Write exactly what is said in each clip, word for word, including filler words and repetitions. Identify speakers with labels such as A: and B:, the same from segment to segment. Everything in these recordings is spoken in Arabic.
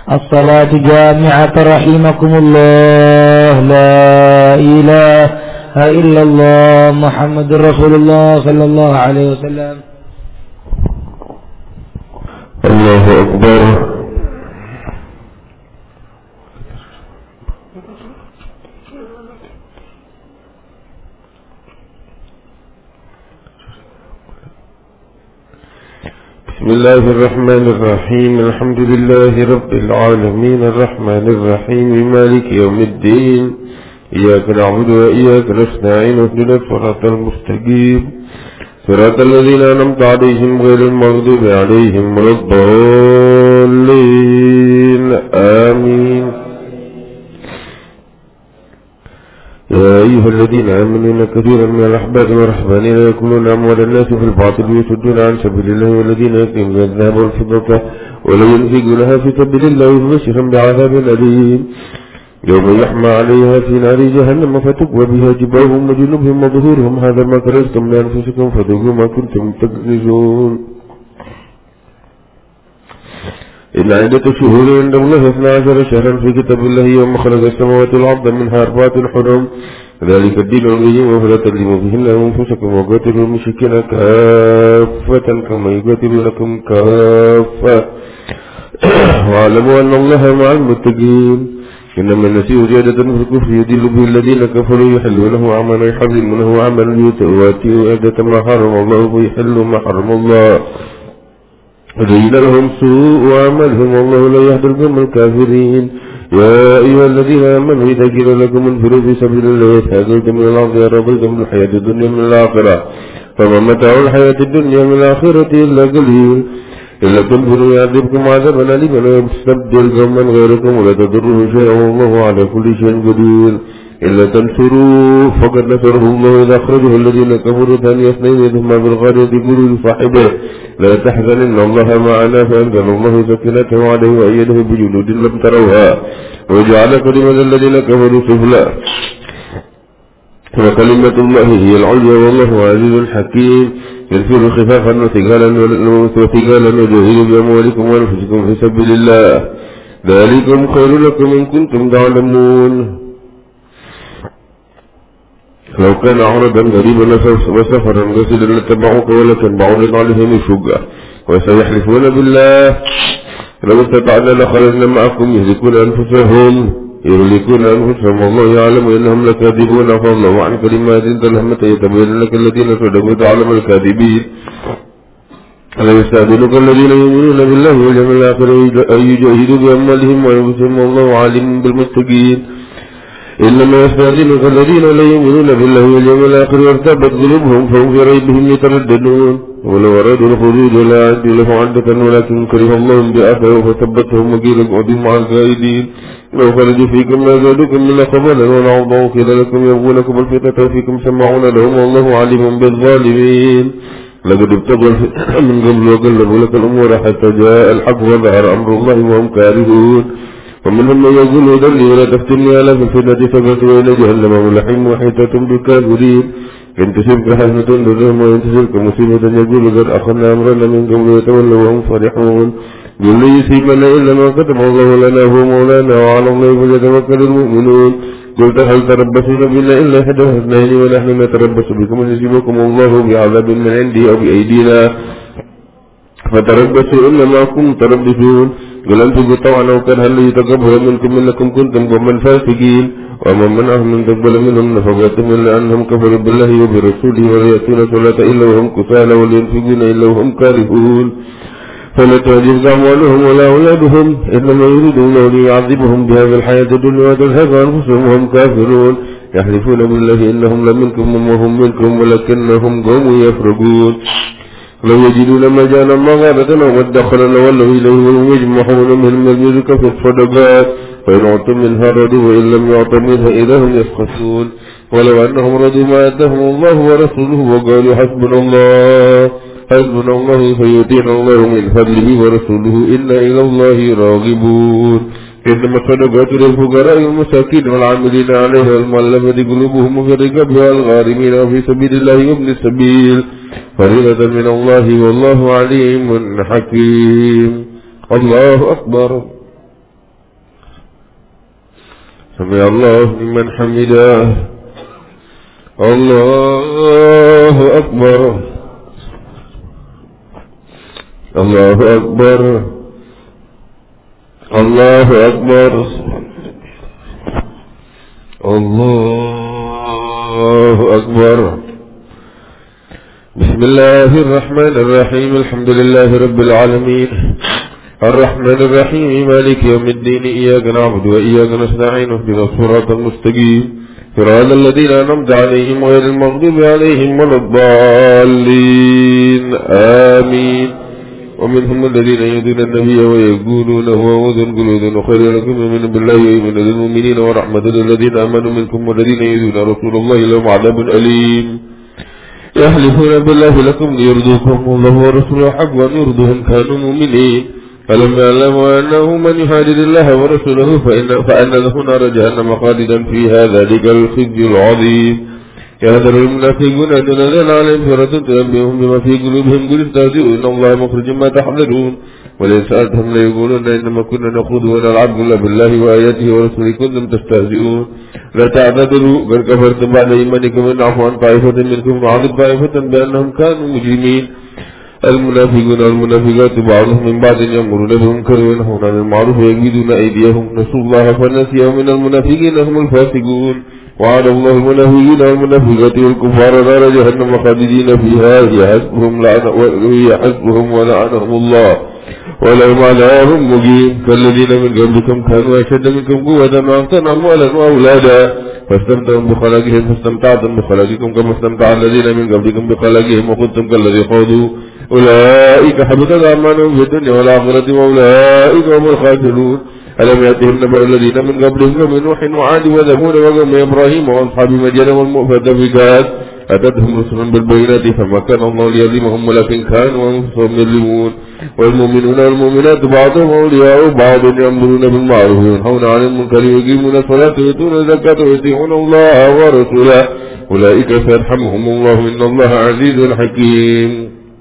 A: الصلاة جامعة رحمكم الله. لا إله إلا الله محمد رسول الله صلى الله عليه وسلم.
B: الله أكبر. بسم الله الرحمن الرحيم. الحمد لله رب العالمين الرحمن الرحيم مالك يوم الدين. إياك نعبد وإياك نستعين اهدنا الصراط المستقيم صراط الذين أنعمت عليهم غير المغضوب عليهم ولا الضالين آمين. يا أيها الذين آمنوا إن كثيرا من الأحبار والرهبان يأكلون أموال الناس في الباطل ويصدون عن سبيل الله والذين يكنزون الذهب والفضة ولا ينفقونها في سبيل الله فبشرهم بعذاب أليم يوم يحمى عليها في نار جهنم فتكوى بها جباههم وجنوبهم وظهورهم هذا ما كنزتم لأنفسكم فذوقوا ما كنتم تكنزون. إن عدة شهور عند الله اثنا عشر شهرا في كتاب الله يوم خلق السماوات والأرض منها أربعة حرم ذلك الدين القيم وفلا تظلموا فيهن أنفسكم وقاتلوا المشركين كافة كما يقاتلونكم كافة واعلموا أن الله مع المتقين. إنما النسيء زيادة في الكفر يدل به الذين كفروا يحلونه عملا يحرمونه عملا يواتئوا عدة ما حرم الله ويحلوا ما حرم الله زين لهم سوء أعمالهم والله لا يهدي القوم الكافرين. يا أيها الذين آمنوا إذا قيل لكم انفروا في سبيل الله وتهاجرتم من الأرض رضيتم بالحياة الدنيا من الآخرة فما متاع الحياة الدنيا من الآخرة إلا قليل. إلا تنفروا يعذبكم عذابا أليما ويستبدل قوما غيركم ولا تضروه شيئا والله على كل شيء قدير. إلا تنصروا فقد نصره الله إذا أخرجه الذين كفروا ثاني اثنين ثم بالغار يقول لصاحبه لا تحزن إن الله معنا فأنزل الله سكينته عليه وأيده بجنود لم تروها وجعل كلمة الذين كفروا سفلا وكلمة الله هي العليا والله عزيز حكيم. ينفروا خفافا وثقالا وثقالا وجاهدوا بأموالكم وأنفسكم في سبيل الله ذلكم خير لكم إن كنتم تعلمون. لو كان عرضا غريبا وسفرا قصدا لاتبعوك ولكن بعرض عليهم شقة وسيحلفون بالله لو استطعنا لخرجنا معكم يهلكون أنفسهم يهلكون أنفسهم والله يعلم إنهم لكاذبون فالله عن كلمات تلهمة يتبين لك الذين صدقوا تعلم الكاذبين. ألا يستأذنك الذين يؤمنون بالله واليوم الآخر أن يجاهدوا بأموالهم وأنفسهم والله عالم بالمتقين. إنما يستأذنك الذين لا يؤمنون بالله واليوم الآخر وارتابت قلوبهم فهم في ريبهم يترددون ولو أرادوا الخروج لا أعدوا له عدة ولكن كره الله بآخره فثبتهم وقيل اقعدوا مع القائدين. لو خرجوا فيكم لا زادوكم إلا خبالا ولعوضوا قيل لكم يبغونكم الفتنة وفيكم سمعون لهم والله عليم بالظالمين. لقد ابتغوا من قبل وقلبوا لك الأمور حتى جاء الحق وظهر أمر الله وهم كارهون. ومنهم من يقول ذلي ولا تفتني على في الفتنة سبت وإلى جهنم ولحم وحيطة بالكافرين. إن تصبك حسنة تضرهم وإن تصبك مصيبة يقول قد أخذنا أمرنا من قبل ويتولوا وهم فرحون. قل لن يصيبنا إلا ما كتب الله لنا هو مولانا وعلى الله فليتوكل المؤمنون. قلت هل تربصون بنا إلا إحدى الحسنيين ونحن نتربص بكم أن يصيبكم الله بعذاب من عندي أو بأيدينا فتربصوا إن معكم تربصون. قل أنتم طوعا أو كرها هل يتقبل منكم إنكم كنتم قوما فاسقين. وما منعهم من تقبل منهم نفقاتهم إلا أنهم كفروا بالله وبرسوله ولا يأتون الصلاة إلا وهم كسالى ولا ينفقون إلا وهم كارهون. فلا تعجبك أموالهم ولا أولادهم إنما يريدون ليعذبهم بهذه الحياة الدنيا وتذهب أنفسهم وهم كافرون. يحلفون بالله إنهم لمنكم وهم منكم ولكنهم قوم يفرقون. لو يجدون مجانا مغارة ومدخلا لولوا إليه وهم يجمعون من الملك في الصدقات فإن أعطوا منها رضوا وإن لم يعطوا منها إذا هم يسخطون. ولو أنهم رضوا ما آتاهم الله ورسوله وقالوا حسبنا الله حسبنا الله فيؤتينا الله من فضله ورسوله إنا إلى الله راغبون. إنما الصدقات للفقراء والمساكين والعاملين عليها والمؤلفة قلوبهم وفي الرقاب والغارمين وفي سبيل الله وابن السبيل فريضة من الله والله عليم حكيم. الله أكبر. سمع الله لمن حمده. الله أكبر. الله أكبر. الله أكبر. الله أكبر. بسم الله الرحمن الرحيم. الحمد لله رب العالمين الرحمن الرحيم مالك يوم الدين. إياك نعبد وإياك نستعين اهدنا الصراط المستقيم صراط الذين أنعمت عليهم غير المغضوب عليهم ولا الضالين آمين. ومنهم الذين يؤذون النبي ويقولون هو أذن قل أذن خير لكم يؤمن بالله ويؤمن للمؤمنين ورحمة للذين آمنوا منكم والذين يؤذون رسول الله لهم عذاب أليم. يحلفون بالله لكم ليرضوكم والله ورسوله حق وأن يرضوهم كانوا مؤمنين. ألم يعلموا أنه من يحادد الله ورسوله فإن, فأن له نار جهنم خالدا فيها ذلك الخزي العظيم. يهذر المنافقون أن تنزل عليهم سورة تنبئهم بما في قلوبهم قل استهزئوا إن الله مخرج ما تحذرون. ولئن سألتهم ليقولون إنما كنا نخوض ونلعب قل بالله وآياته ورسوله كنتم تستهزئون. لا تعتذروا قد كفرتم بعد إيمانكم إن عفوا عن طائفة منكم وعذب طائفة بأنهم كانوا مجرمين. المنافقون والمنافقات بعضهم من بعض يأمرون بالمنكر وينهون عن المعروف ويجيدون أيديهم نسوا الله فنسيهم من المنافقين هم الفاسقون. وعد الله المنافقين والمنافقات والكفار نار جهنم خالدين فيها هي حسبهم وهي حسبهم ولعنهم الله ولهم عذاب مقيم. كالذين من قبلكم كانوا أشد منكم قوة وأحسن أموالا وأولادا فاستمتعوا بخلاقهم فاستمتعتم بخلاقكم كما استمتع الذين من قبلكم بخلاقهم وخذتم كالذي خاضوا أولئك حبطت أعمالهم في الدنيا والآخرة وأولئك هم الخاسرون. ألم يأتهم نبأ الذين من قبلهم قوم نوح وعاد وثمود وقوم إبراهيم وأصحاب مدين والمؤتفكات أتتهم رسل بالبينات فما كان الله ليظلمهم ولكن كانوا أنفسهم يظلمون. والمؤمنون والمؤمنات بعضهم أولياء بعض يأمرون بالمعروف وينهون عن المنكر ويقيمون الصلاة ويؤتون الزكاة ويطيعون الله ورسوله أولئك سيرحمهم الله إن الله عزيز حكيم.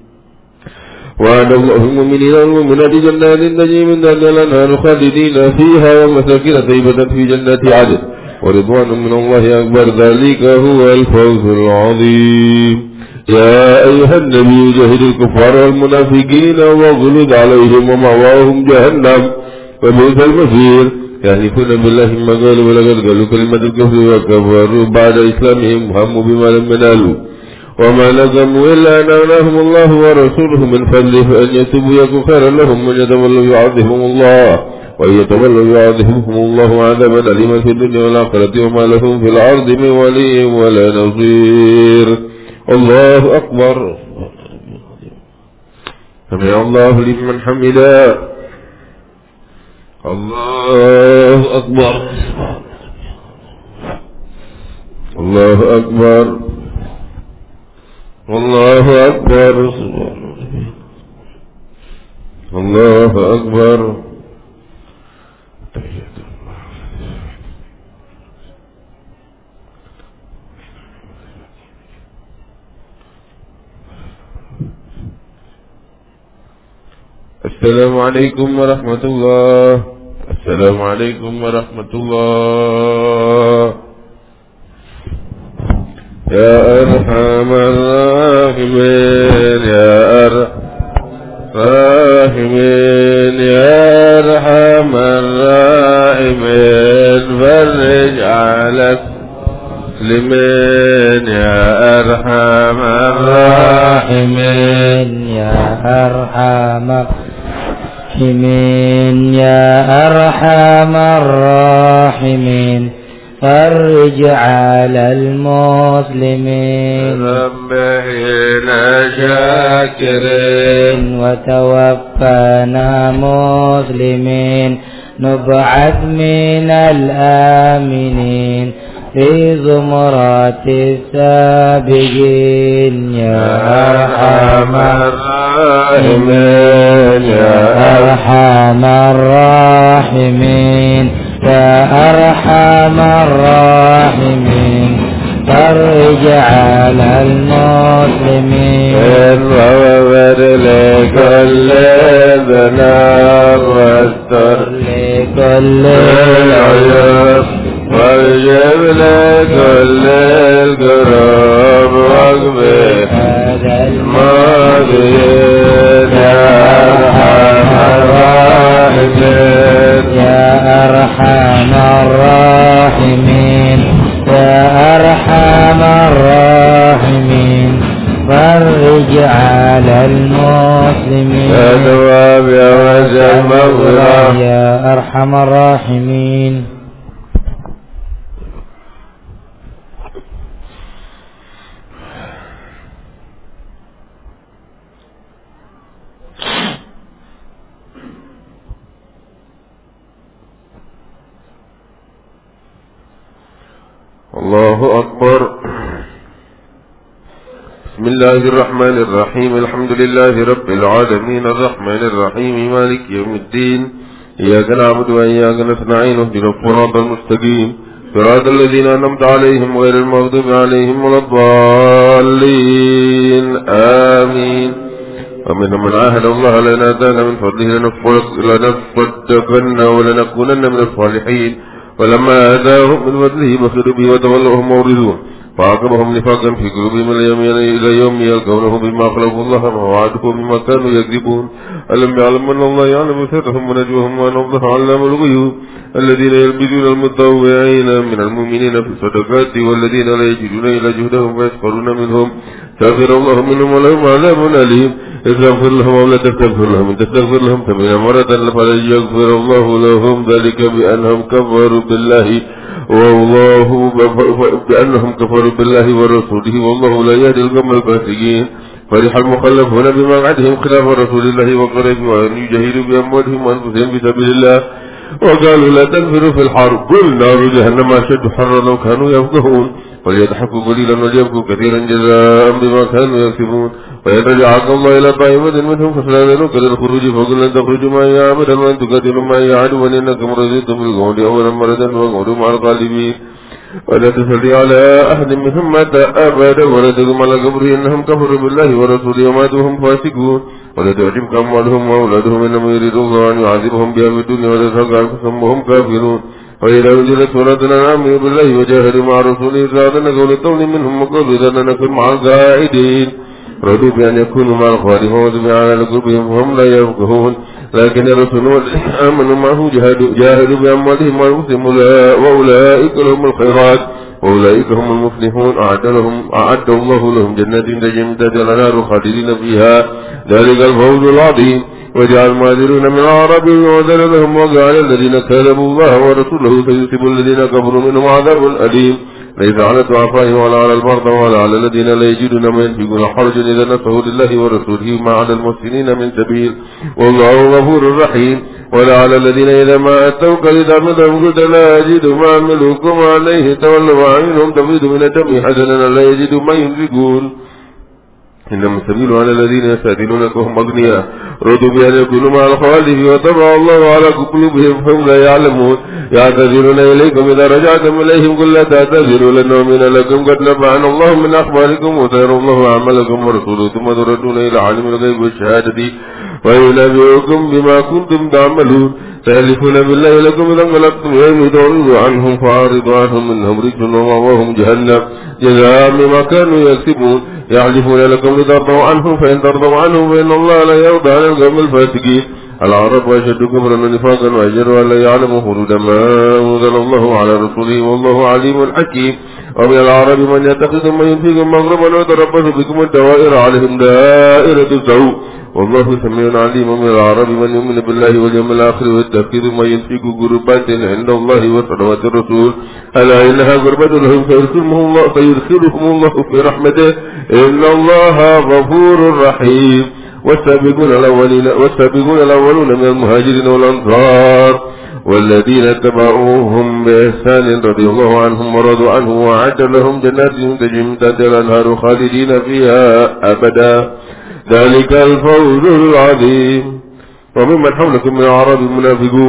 B: وعد الله المؤمنين والمؤمنات جنات تجري من تحتها الأنهار خالدين فيها ومساكن طيبة في جنات عدن ورضوان من الله أكبر ذلك هو الفوز العظيم. يا أيها النبي جاهد الكفار والمنافقين واغلظ عليهم ومأواهم جهنم وبئس المصير. يحلفون بالله ما قالوا ولقد قالوا كلمة الكفر وكفروا بعد إسلامهم هموا بما لم ينالوا وما نقموا إلا أن أغناهم الله ورسوله من فضله فأن يتوبوا يكن خيرا لهم ومن يتولوا يعذبهم الله وإن يتولوا يعذبهم الله عذابا أليما في الدنيا والآخرة وما لهم في الأرض من ولي ولا نصير. الله أكبر. سمع الله لمن حمده. الله أكبر. الله أكبر. الله أكبر. الله أكبر. السلام عليكم ورحمة الله. السلام عليكم ورحمة الله. يا أرحم الراحمين يا أرحم الراحمين يا أرحم الراحمين فرج على المسلمين يا أرحم الراحمين
A: يا أرحم الراحمين يا أرحم الراحمين فرج على المسلمين
B: ربنا شاكرين
A: وتوفنا مسلمين نبعث من الآمنين في زمرات السابقين يا أرحم الراحمين يا أرحم الراحمين يا أرحم الراحمين فرج على المسلمين
B: واغفر لكل ذنب واستر
A: لكل
B: العيوب واجب لكل القرب واقبل هذا الماضي يا أرحم الراحمين
A: يا أرحم الراحمين يا أرحم الراحمين فرج على المسلمين
B: يا تواب يا واسع المغفرة
A: يا أرحم الراحمين.
B: الله أكبر. بسم الله الرحمن الرحيم الحمد لله رب العالمين الرحمن الرحيم مالك يوم الدين إياك نعبد وإياك نستعين اهدنا الصراط المستقيم صراط الذين أنعمت عليهم غير المغضوب عليهم ولا الضالين آمين. ومنهم من عاهد الله لنا آتانا من فضله لنصدقن ولنكونن من الصالحين ولما آتاهم من فضله بخلوا به وتولوا معرضون فعاقبهم نفاقا في قلوبهم إلى يوم يلقونه بما خلقوا الله ووعده بما كانوا يكذبون. ألم يعلم أن الله يعلم سرهم ونجوهم وأن الله علام الغيوب الذين يلبسون المتطوعين من المؤمنين في الصدقات والذين لا يجدون إلا جهدهم فيسخرون منهم سخر الله منهم ولهم عذاب أليم. استغفر لهم أو لا تستغفر لهم إن تستغفر لهم سبعين مرة فلن يغفر الله لهم ذلك بأنهم كفروا بالله والله بأنهم كفروا بالله ورسوله والله لا يهدي القوم الفاسقين. فرح المخلفون بمقعدهم خلاف رسول الله وقربوا أن يجاهدوا بأموالهم وأنفسهم في سبيل الله وقالوا لا تنفروا في الحرب قل نار جهنم أشد حرا لو كانوا يفقهون وليضحكوا قليلا وليبكوا كثيرا جزاء بما كانوا يكسبون. ويرجعك الله إلى طائفة منهم فسلامنك للخروج فقل لن تخرجوا معي أبدا وأن تقاتلوا معي عدوا إنكم رضيتم بالقعود أولا مرة وقعدوا مع الغالبين ولا تسلي على أحد منهم مات أبدا ولا تقم على قبره إنهم كفروا بالله ورسوله وماتوا هم فاسقون. ولا تعجبك أموالهم وأولادهم إنما يريد الله أن يعذبهم بها في الدنيا وتزهق أنفسهم وهم كافرون. وإذا أنزلت سورة أن آمنوا بالله وجاهدوا مع رسوله فأذن قول الطول منهم وقالوا إذا نكن مع القاعدين رضوا بأن يكونوا مع الخالفين وذبوا على قلوبهم وهم لا يفقهون. لكن الرسول والذين آمنوا معه جاهدوا, جاهدوا بأموالهم وأنفسهم وأولئك لهم الخيرات وأولئك هم المفلحون. أعد لهم أعد الله لهم جنات تجري من تحتها الأنهار خالدين فيها ذلك الفوز العظيم. وجعل المهاجرين من الأعراب وذل لهم وقال الذين كذبوا الله ورسوله سيصيب الذين كفروا منهم عذاب أليم. ليس على الضعفاء ولا على المرضى ولا على الذين لا يجدون ما ينفقون حرج إذا نصحوا لله ورسوله ما على المحسنين من سبيل والله غفور رحيم. ولا على الذين إذا ما أتوك إذا مدهم قلت لا يجدوا ما عملوكم عليه تولوا وعينهم تفيض من الدم حسنا لا يجدوا ما ينفقون. إنما السبيل على الذين يستأذنونك وهم أغنياء رضوا بأن يكونوا مع الخوالف وطبع الله على قلوبهم فهم لا يعلمون. يعتذرون إليكم إذا رجعتم إليهم قل لا تعتذروا لن نؤمن لكم قد نبأنا الله من أخباركم وسيرى الله أعمالكم ورسوله ثم تردون إلى عالم الغيب والشهادة وينبئكم بما كنتم تعملون. سيحلفون بالله لكم إذا انقلبتم إليهم تعرضوا عنهم فأعرضوا عنهم إنهم رجس ومأواهم جهنم جزاء بما كانوا يكسبون. يحلفون لكم لترضوا عنهم فإن ترضوا عنهم فإن الله لا يرضى عن القوم الفاسقين. العرب أشد كفرا ونفاقا وأجر أن لا يعلموا حدود ما أنزل الله على رسوله والله عليم حكيم. ومن العرب من يتخذ من ينفق مغربا ويتربص بكم الدوائر عليهم دائرة السوء والله سميع عليم. ومن العرب من يؤمن بالله واليوم الآخر ويتخذ من ينفق قربات عند الله وصلوات الرسول ألا إنها قربة لهم فيرسلهم الله فيرسلهم الله في رحمته إن الله غفور رحيم. والسابقون الأولين والسابقون الأولون من المهاجرين والأنصار والذين اتبعوهم بإحسان رضي الله عنهم ورضوا عنه وأعد لهم جنات تجري من تحتها الأنهار خالدين فيها أبدا ذلك الفوز العظيم. وممن حولكم من الأعراب المنافقون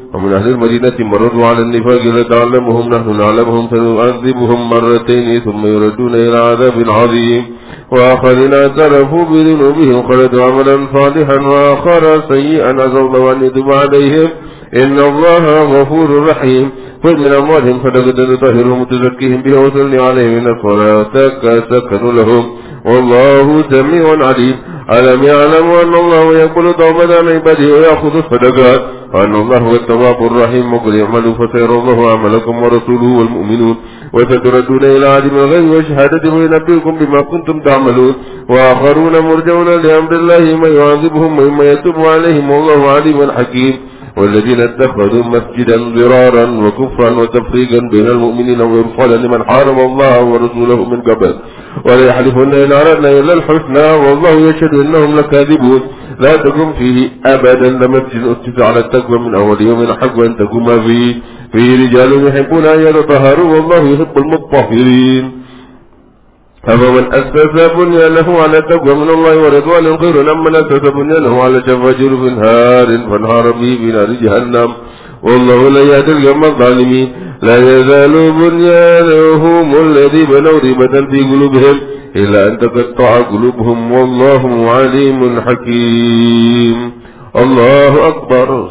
B: ومن أهل المدينة مرضوا على النفاق لتعلمهم نحن نعلمهم فنعذبهم مرتين ثم يردون إلى عذاب عظيم وآخرين اعترفوا بذنوبهم خلطوا عملا صالحا وآخر سيئا عسى الله أن يتوب عليهم إن الله غفور رحيم. خذ من أموالهم صدقة تطهرهم وتزكيهم بها وصل عليهم من صلاتك سكن لهم والله سميع عليم. ألم يعلموا أن الله يقبل توبة عن عباده ويأخذ الصدقات وأن الله هو التواب الرحيم. وقل اعملوا فسيرى الله عملكم ورسوله والمؤمنون وستردون إلى عالم الغيب والشهادة وينبئكم بما كنتم تعملون. وآخرون مرجون لأمر الله ما يعذبهم وإما يتوب عليهم والله عليم حكيم. والذين اتخذوا مسجدا ضرارا وكفرا وتفريقا بين المؤمنين وإرصادا لمن حارب الله ورسوله من قبل ولا يحلفون إن أردنا إلا الحسنى والله يشهد إنهم لكاذبون. لا تقم فيه أبدا لمسجد أسس على التقوى من أول يوم حق أن تقوم فيه فيه رجال يحبون أن يتطهروا والله يحب المطهرين. أفمن أسس بنيانه على تقوى من الله ورضوان خير أم من أسس بنيانه على شفا جرف هار فانهار به في نار جهنم والله لا يهدي القوم الظالمين. لا يزال بنيانهم الذي بنوا ريبة في قلوبهم إلا أن تقطع قلوبهم والله عليم حكيم. الله أكبر.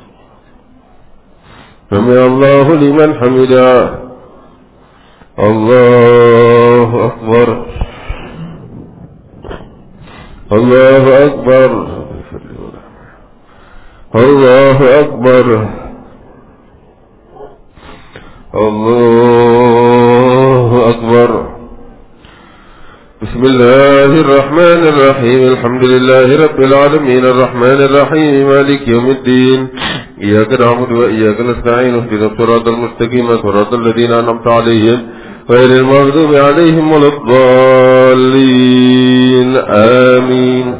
B: سمع الله لمن حمده. الله أكبر. الله أكبر. الله أكبر. الله أكبر. بسم الله الرحمن الرحيم. الحمد لله رب العالمين الرحمن الرحيم مالك يوم الدين. إياك نعبد وإياك نستعين اهدنا الصراط المستقيم صراط الذين أنعمت عليهم غير المغضوب عليهم ولا الضالين آمين.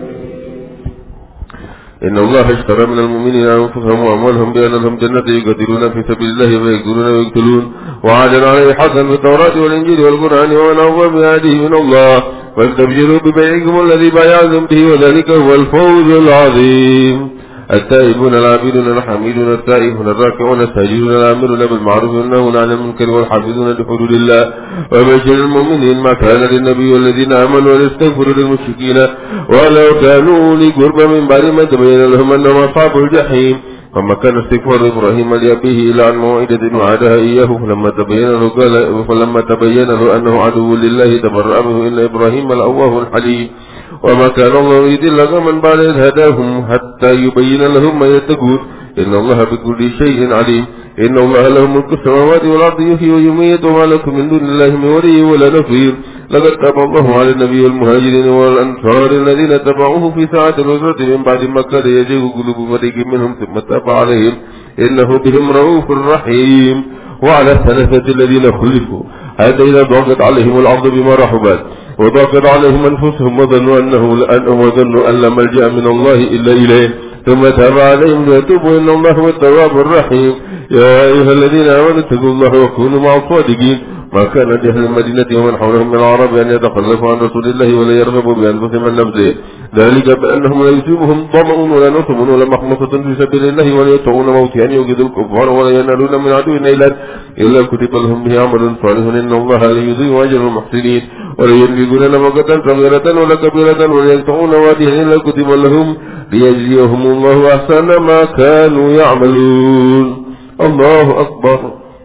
B: إن الله اشترى من المؤمنين أنفسهم وأموالهم بأن لهم جنة يقاتلون في سبيل الله ويقتلون ويقتلون وعدا عليه حقا في التوراة والإنجيل والقرآن ومن أوفى بعهده من الله فاستبشروا ببيعكم الذي بايعتم به وذلك هو الفوز العظيم. التائبون العابدون الحميدون التائبون الراكعون الساجدون الآمرون بالمعروف والناهون عن المنكر والحافظون لحدود الله. وبشر المؤمنين ما كان للنبي والذين آمنوا أن يستغفروا للمشركين ولو كانوا أولي قربى من بعد ما تبين لهم أنهم أصحاب الجحيم. وما كان استغفار إبراهيم لأبيه إلا عن موعدة وعدها إياه فلما تبين له قال فلما تبين له أنه عدو لله تبرأ منه إلا إبراهيم الأواه الحليم. وما كان الله يضل قوما بعد إذ هداهم حتى يبين لهم ما يتقون إن الله بكل شيء عليم. إن الله له ملك السماوات والأرض يحيي ويميت وما لكم من دون الله من ولي ولا نصير. لقد تاب الله على النبي والمهاجرين والأنصار الذين اتبعوه في ساعة العسرة من بعد ما كان يزيغ قلوب فريق منهم ثم تاب عليهم إنه بهم رؤوف رحيم. وعلى الثلاثة الذين خلفوا حتى إذا ضاقت عليهم الأرض بما رحبت وضاقت عليهم أنفسهم وظنوا أنه لأنهم وظنوا أن لا ملجأ من الله إلا إليه ثم تاب عليهم ليتوبوا إن الله هو التواب الرحيم. يا أيها الذين آمنوا اتقوا الله وكونوا مع الصادقين. ما كان لأهل المدينة ومن حولهم من العرب أن يتخلفوا عن رسول الله ولا يرغبوا بأنفسهم عن نفسه ذلك بأنهم لا يصيبهم ظمأ ولا نصب ولا مخمصة في سبيل الله ولا يطعون موتى أن يوجدوا الكفار ولا ينالون من عدو نيلا إلا كتب لهم به عمل صالح إن الله لا يضيع أجر المحسنين. ولا ينفقون نفقة صغيرة ولا كبيرة ولا يقطعون واديا إلا كتب لهم ليجزيهم الله أحسن ما كانوا يعملون. الله أكبر.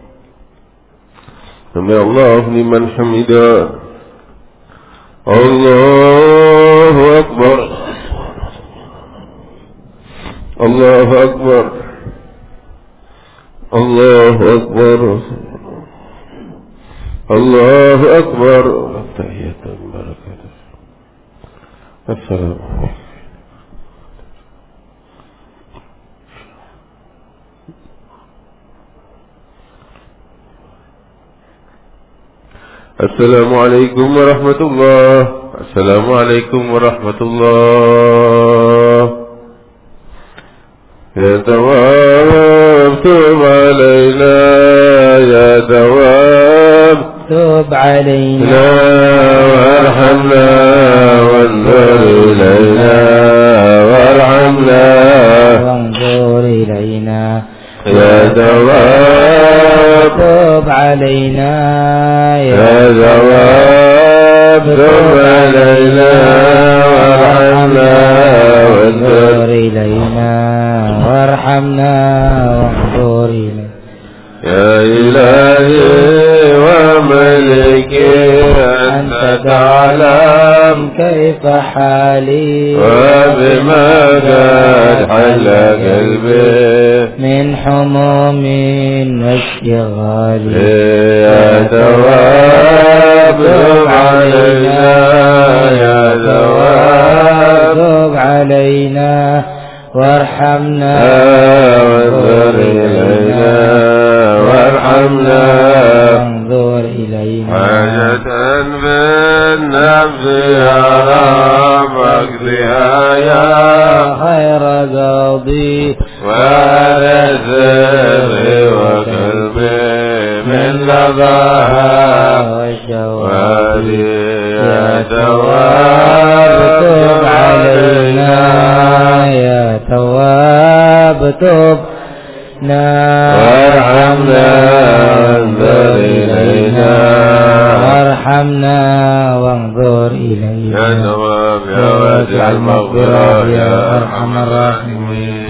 B: سمع الله لمن حمده. الله أكبر. الله أكبر. الله أكبر. الله أكبر. تحية بركة. السلام عليكم. السلام عليكم ورحمة الله. السلام عليكم ورحمة الله. يا دواب توب علينا يا دواب
A: توب علينا
B: وارحمنا وانظر إلينا وارحمنا
A: وانظر إلينا
B: يا تواب
A: تب علينا
B: يا تواب تب علينا وارحمنا
A: وانظر إلينا وارحمنا وانظر إلينا
B: يا إلهي وملكي أنت تعلم
A: كيف حالي
B: وبما قد حل قلبي
A: من حموم واشتغال
B: يا تواب تب علينا يا تواب
A: تب علينا وارحمنا
B: وانظر إلينا وارحمنا
A: وانظر إلينا
B: حاجة بالنفس يا رب اقضيها يا
A: خير قاضي
B: وعلى سري وقلبي من لظاها
A: وشوالي
B: يا تواب
A: تب علينا يا تواب تب
B: وارحمنا وانظر إلينا
A: وارحمنا وانظر إلينا
B: يا تواب يا واسع المغفرة يا أرحم الراحمين.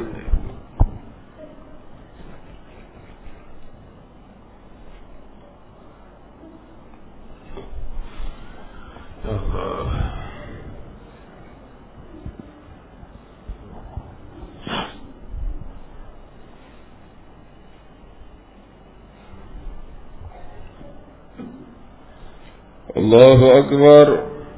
B: الله أكبر.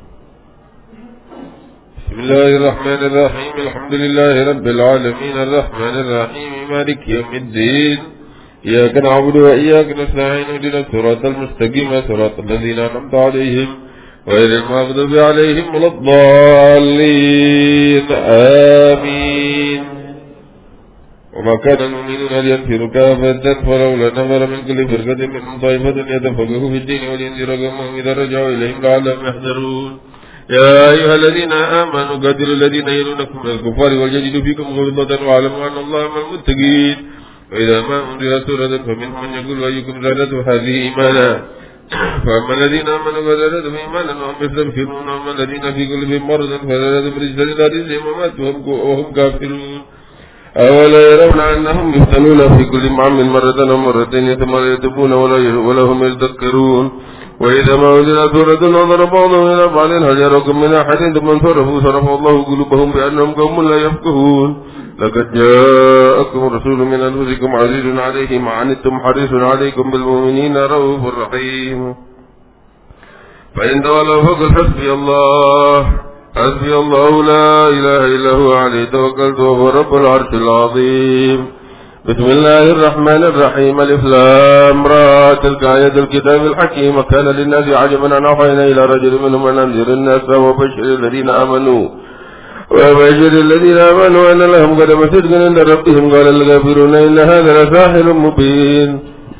B: بسم الله الرحمن الرحيم. الحمد لله رب العالمين الرحمن الرحيم مالك يوم الدين. إياك نعبد وإياك نستعين اهدنا الصراط المستقيم صراط الذين أنعمت عليهم غير المغضوب عليهم ولا الضالين آمين. وما كان المؤمنون لينفروا كافة فلولا نفر من كل فرقة منهم طائفة يتفقهوا في الدين ولينذر قومهم إذا رجعوا إليهم لعلهم يحذرون. يا أيها الذين آمنوا قاتلوا الذين يلونكم من الكفار وليجدوا فيكم غلظة واعلموا أن الله مع المتقين. وإذا ما أنزلت سورة فمنهم من يقول أيكم زادته هذه إيمانا فأما الذين آمنوا فزادتهم إيمانا وهم يستبشرون وأما الذين في قلوبهم مرض فزادتهم رجسا إلى رجسهم وماتوا وهم كافرون. أولا يرون أنهم يفتنون في كل عام مرة أو مرتين ثم لا يتوبون ولا هم يذكرون. وإذا ما أنزلت سورة نظر بعضهم إلى بعض هل يراكم من أحد ثم انصرفوا صرف الله قلوبهم بأنهم قوم لا يفقهون. لقد جاءكم رسول من أنفسكم عزيز عليه ما عنتم حريص عليكم بالمؤمنين رؤوف رحيم. فإن تولوا فقل حسبي الله حسبي الله لا إله إلا هو عليه توكلت وهو رب العرش العظيم. بسم الله الرحمن الرحيم. الف لام را تلك آيات الكتاب الحكيم. كان للناس عجبا أن أوحينا إلى رجل منهم أن أنذر الناس وبشر الذين آمنوا وبشر الذين آمنوا أن لهم قدم صدق عند ربهم. قال الكافرون إن هذا لساحر مبين.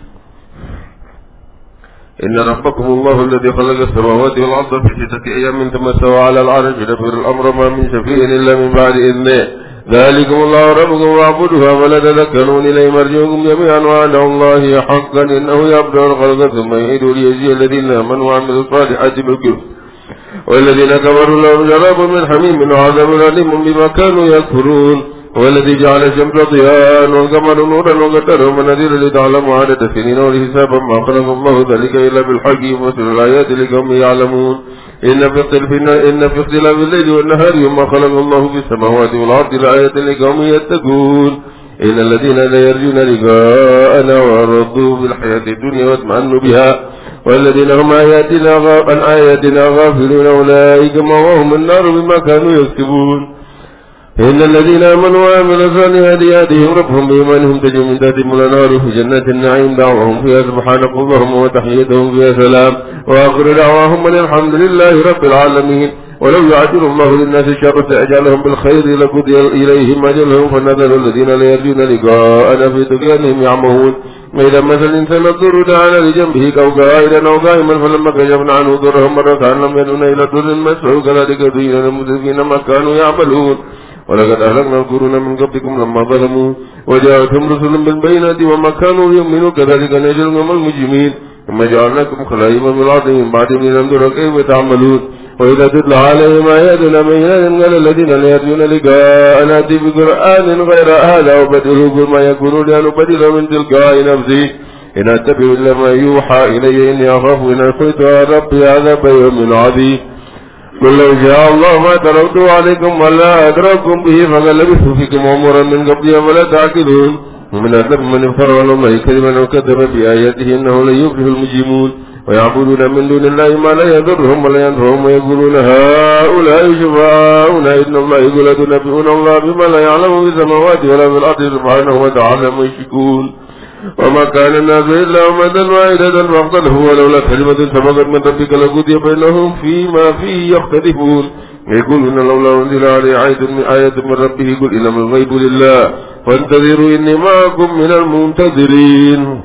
B: إن ربكم الله الذي خلق السماوات والأرض في ستة أيام ثم استوى على العرش يدبر الأمر ما من شفيع إلا من بعد إذنه. ذلكم الله ربكم فاعبدوه فلا تذكرون إليه مرجعكم جميعا وعد الله حقا إنه يبدأ الخلق ثم يعيد ليجزي الذين آمنوا وعملوا الصالحات بالكفر والذين كفروا لهم شراب من حميم وعذاب أليم بما كانوا يكفرون. والذي جعل الشمس ضياء والقمر نورا وقدره منازل لتعلموا عدد السنين والحساب ما خلق الله ذلك إلا بالحق وفصل الآيات لقوم يعلمون. إن في اختلاف الليل والنهار وما خلق الله في السماوات والأرض لآيات لقوم يتقون. إن الذين لا يرجون لقاءنا ورضوا بالحياة الدنيا واطمأنوا بها والذين هم آياتنا عن آياتنا غافلون أولئك مأواهم النار بما كانوا يكسبون. إن الذين آمنوا وعملوا الصالحات يهديهم ربهم بإيمانهم تجري من تحتهم الأنهار في جنات النعيم دعواهم فيها سبحانك اللهم وتحيتهم فيها سلام وآخر دعواهم أن الحمد لله رب العالمين. ولو يعجل الله للناس الشر سيجعلهم بالخير لقضي إليهم أجلهم فنذر الذين لا يرجون لقاءنا في طغيانهم يعمهون. وإذا مثل الإنسان الضر تعالى لجنبه أو قائلا أو قائما فلما كشفنا عنه ضرهم مرة كأن لم يدعنا إلى ضر مسه كذلك زين للمسرفين ما كانوا يعملون. ولقد أهلكنا القرون من قبلكم لما ظلموا وجاءتهم رسل بالبينات وما كانوا يؤمنوا كذلك نجعل القوم المجرمين ثم جعلناكم خلائف من الأرض من بعد لننظر كيف تعملون وإذا تتلى عليهم آياتنا بينات قال الذين لا يرجون لقاءنا نأتي بقرآن غير هذا وبدله بما يكون لأن نبدله من تلقاء نفسي إن أتبع إلا ما يوحى إلي إني أخاف إن عصيت ربي عذاب يوم عظيم قل لو شاء الله ما تركته عليكم ولا أدركم به فقد لبثت فيكم عمرا من قبل فلا تعقلون ومن أدب من افترى على الله كذبا وكذب بآياته إنه لن يفلح المجرمون ويعبدون من دون الله ما لا يضرهم ولا ينفعهم ويقولون هؤلاء شفعاؤنا إن الله يقول تنبئون الله بما لا يعلم في السماوات ولا في الأرض سبحانه وتعالى ما يشركون وما كان الناس إلا أمة واحدة فاختلفوا ولولا كلمة سبقت من ربك لقضي بينهم فيما فيه يختلفون يقولون لولا أنزل عليه آية من آية من ربه قل إنما الغيب لله فانتظروا إني معكم من المنتظرين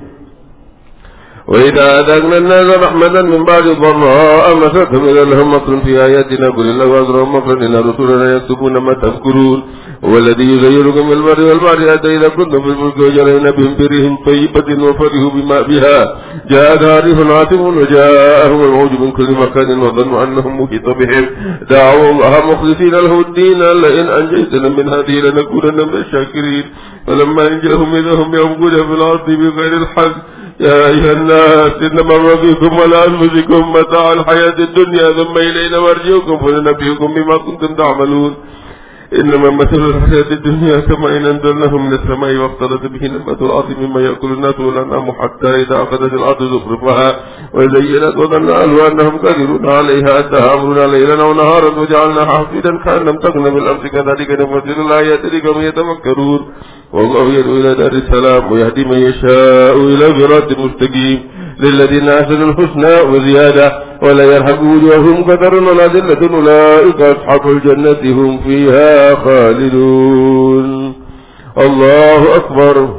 B: وإذا أذقنا الناس رحمة من بعد ضراء مستهم إذا لهم مكر في آياتنا قل الله أزرهم مكرا إن رسولنا يكتبون ما تذكرون هو الذي يغيركم بالبر والبحر حتى إذا كنتم في الملك وجرينا بهم بريح طيبة وفرحوا بما بها جاءتها ريح عاصف وجاءهم الموج من كل مكان وظنوا أنهم محيط بهم دعوا الله مخلصين له الدين لئن أنجيتنا من هذه لنكونن من الشاكرين فلما أنجاهم إذا هم يبغون في الأرض بغير الحق يا أيها الناس إنما رضيكم ولا أنفسكم متاع الحياة الدنيا ثم إلينا مرجعكم فننبئكم بما كنتم تعملون إنما مثل الحياة الدنيا كما إن أنزلناه من السماء واختلط به نبات الأرض مما يأكل الناس والأنعام حتى إذا أخذت الأرض زخرفها وزينت وظن أهلها أنهم قادرون عليها أتاها أمرنا ليلا ونهارا وجعلناها حصيدا كأن لم تكن بالأمس كذلك نفصل الآيات لقوم يتفكرون والله يدعو إلى دار السلام ويهدي من يشاء إلى صراط مستقيم للذين أحسنوا الحسنى وزيادة ولا يرهق وجوههم قتر ولا ذلة أولئك أصحاب الجنة هم فيها خالدون. الله أكبر.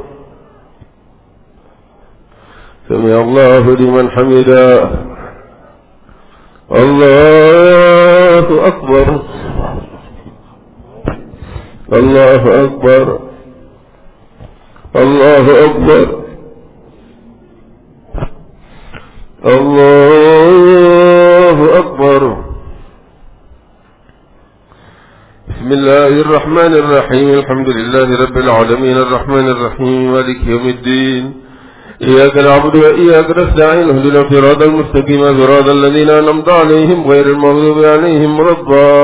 B: سمع الله لمن حمده. الله أكبر. الله أكبر. الله أكبر. الله أكبر. بسم الله الرحمن الرحيم الحمد لله رب العالمين الرحمن الرحيم مالك يوم الدين إياك نعبد وإياك نستعين اهدنا الصراط المستقيم صراط الذين أنعمت عليهم غير المغضوب عليهم ولا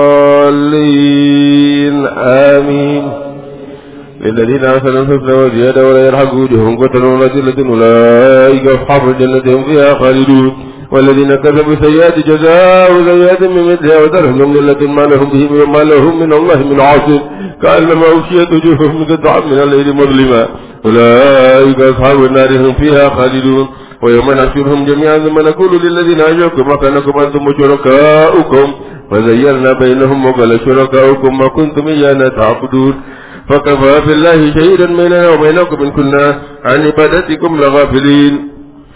B: الضالين آمين. للذين أحسنوا الحسنى وزيادة ولا يرهق وجوههم قتر ولا ذلة أولئك أصحاب الجنة هم فيها خالدون. والذين كذبوا سيئات جزاء سيئات من مثلها وترهقهم ذلة ما لهم به ما لهم من الله من عاصم كأنما أغشيت وجوههم قطعا من الليل مظلما أولئك أصحاب النار هم فيها خالدون. ويوم نحشرهم جميعا ثم نقول للذين أشركوا مكانكم أنتم وشركاؤكم فزيّرنا بينهم وقال شركاؤكم ما كنتم إيانا تعبدون فكفى بالله شهيدا بيننا وبينكم إن كنا عن عبادتكم لغافلين.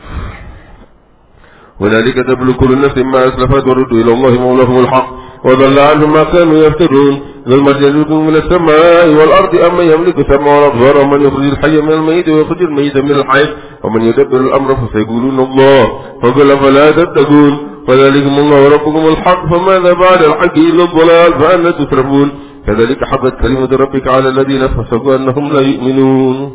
B: هنالك تبلو كل نفس ما أسلفت وردوا إلى الله مولاهم الحق وضل عنهم ما كانوا يفترون. ظلمت يجوكم من السماء والأرض أمن يملك السماء والأبصار ومن يخرج الحي من الميت ويخرج الميت من الحي ومن يدبر الأمر فسيقولون الله فقل فلا تتقون فذلكم الله ربكم الحق فماذا بعد الحق إلا الضلال فأنا تسرفون. كذلك حقت كلمة ربك على الذين فسقوا أنهم لا يؤمنون.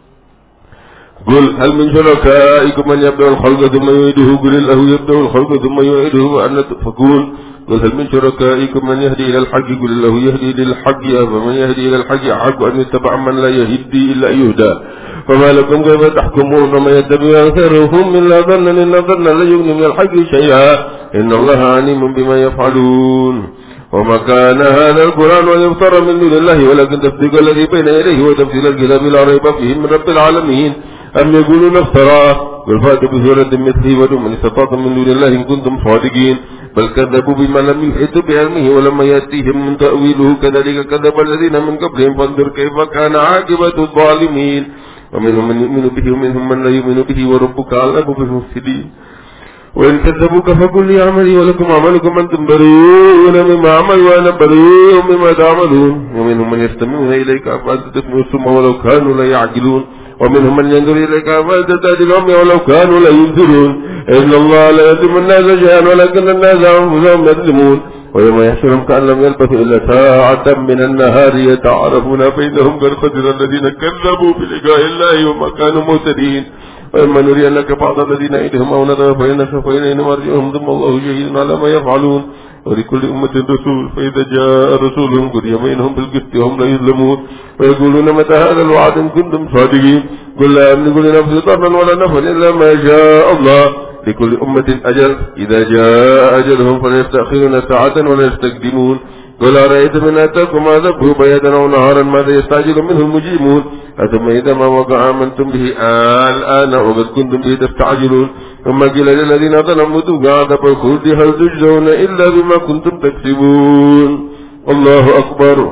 B: قل هل من شركائكم من يبدأ الخلق ثم يعيده قل الله يبدأ الخلق ثم يعيده وأنا تؤفكون. قل هل من شركائكم من يهدي إلى الحق قل الله يهدي للحق فمن يهدي إلى الحق أحق أن يتبع من لا يهدي إلا يهدى فما لكم كيف تحكمون وما يتبع أكثرهم إلا ظنا إن الظن لا يغني من الحق شيئا إن الله عليم بما يفعلون. وما كان هذا القرآن ويفترى من دون الله ولكن تصديق الذي بين يديه وتفصيل الكتاب لا ريب فيه من رب العالمين أم يقولون افتراه قل فأتوا بسورة مثله وادعوا من استطعتم من دون الله إن كنتم صادقين بل كذبوا بما لم يحيطوا بعلمه ولما يأتيهم من تأويله كذلك كذب الذين من قبلهم فانظر كيف كان عاقبة الظالمين. ومنهم من يؤمن به ومنهم من لا يؤمن به وربك أعلم بالمفسدين. وإن كذبوك فقل لي عملي ولكم عملكم أنتم بريئون مما أعمل وأنا بريء مما تعملون. ومنهم من يستمعون إليك أفأنت ثم ولو كانوا لا يعقلون ومنهم من ينظر إليك أفأنت تهدي العمي ولو كانوا لا يبصرون. إن الله لا يظلم الناس شيئا ولكن الناس أنفسهم يظلمون. ويوم يحشرهم كأن لم يلبثوا إلا ساعة من النهار يتعارفون بينهم قد خسر الذين كذبوا بلقاء الله وما كانوا مهتدين. وإما نرينك بعض الذين نعدهم أو نتوفينك فإلينا مرجعهم ثم الله شهيد على ما يفعلون. ولكل أمة رسول فإذا جاء رسولهم قضي بينهم بالقسط وهم لا يظلمون. ويقولون متى هذا الوعد إن كنتم صادقين قل لا أملك لنفسي ضرا ولا نفعا إلا ما شاء الله. لكل أمة أجل إذا جاء أجلهم فلا يستأخرون ساعة ولا يستقدمون. قل أرأيت من أتاكم عذابه بياتا أو نهارا ماذا يستعجل منه المجرمون. أثم إذا ما وقع آمنتم به الآن وقد كنتم به تستعجلون. ثم قيل للذين ظلموا ذوقوا عذاب الخلد هل تجزون إلا بما كنتم تكسبون. الله أكبر.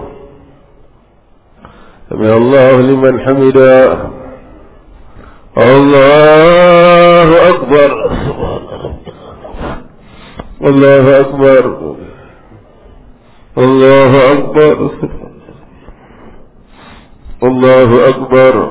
B: سمع الله لمن حمده. الله أكبر. الله أكبر. الله أكبر. الله أكبر.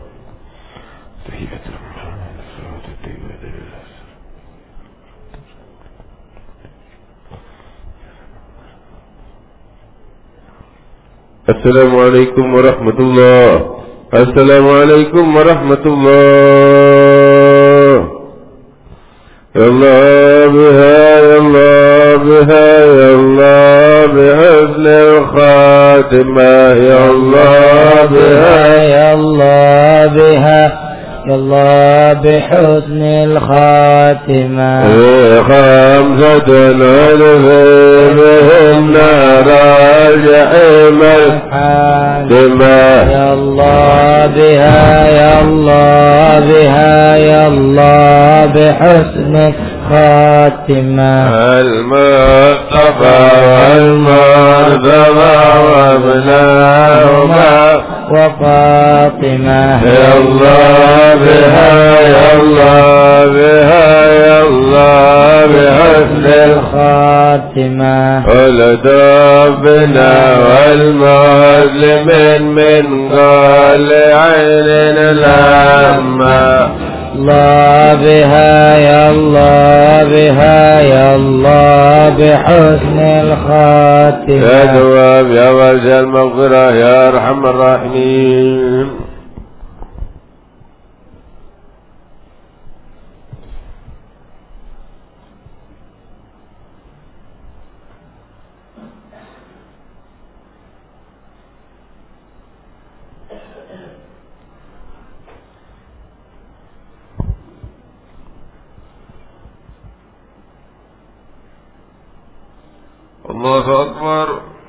B: السلام عليكم ورحمة الله. السلام عليكم ورحمة الله. يا الله بها يا الله بها يا الله بحسن الخاتمة. يا الله بها يا الله بها يا الله بحسن الخاتمة. خمسة ألف بهم نار الجحيم الحاتمة. يا الله بها يا الله بها يا الله بحسن الخاتمة. المصطفى والمرتضى وابناهما وفاطمة. يا الله بها يا الله بها يا الله بحسن الخاتمة. ولد ربنا والمسلمين من كل عين لما. الله بها يا الله بها يا الله بحسن الخاتمة. يا تواب يا واسع المغفرة يا أرحم الراحمين. الله أكبر.